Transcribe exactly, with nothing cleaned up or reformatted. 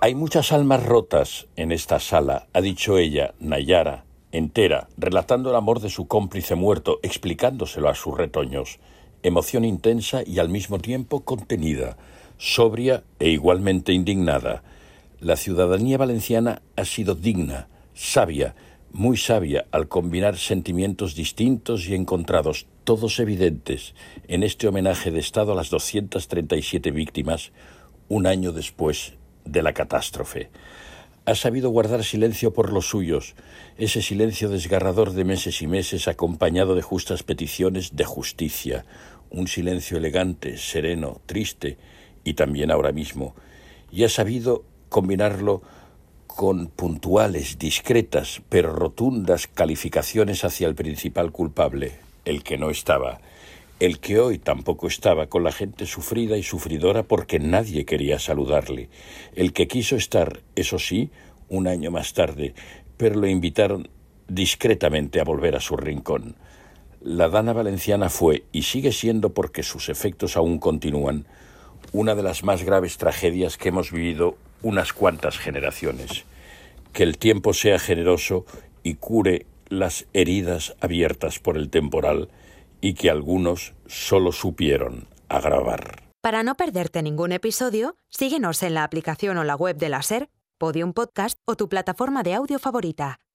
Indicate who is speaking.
Speaker 1: Hay muchas almas rotas en esta sala, ha dicho ella, Nayara, entera, relatando el amor de su cómplice muerto, explicándoselo a sus retoños. Emoción intensa y al mismo tiempo contenida, sobria e igualmente indignada. La ciudadanía valenciana ha sido digna, sabia, muy sabia al combinar sentimientos distintos y encontrados, todos evidentes, en este homenaje de Estado a las doscientas treinta y siete víctimas, un año después de la catástrofe. Ha sabido guardar silencio por los suyos, ese silencio desgarrador de meses y meses acompañado de justas peticiones de justicia, un silencio elegante, sereno, triste y también ahora mismo, y ha sabido combinarlo con puntuales, discretas, pero rotundas calificaciones hacia el principal culpable, el que no estaba, el que hoy tampoco estaba con la gente sufrida y sufridora porque nadie quería saludarle, el que quiso estar, eso sí, un año más tarde, pero lo invitaron discretamente a volver a su rincón. La Dana Valenciana fue, y sigue siendo porque sus efectos aún continúan, una de las más graves tragedias que hemos vivido unas cuantas generaciones. Que el tiempo sea generoso y cure las heridas abiertas por el temporal y que algunos solo supieron agravar.
Speaker 2: Para no perderte ningún episodio, síguenos en la aplicación o la web de la SER, Podium Podcast o tu plataforma de audio favorita.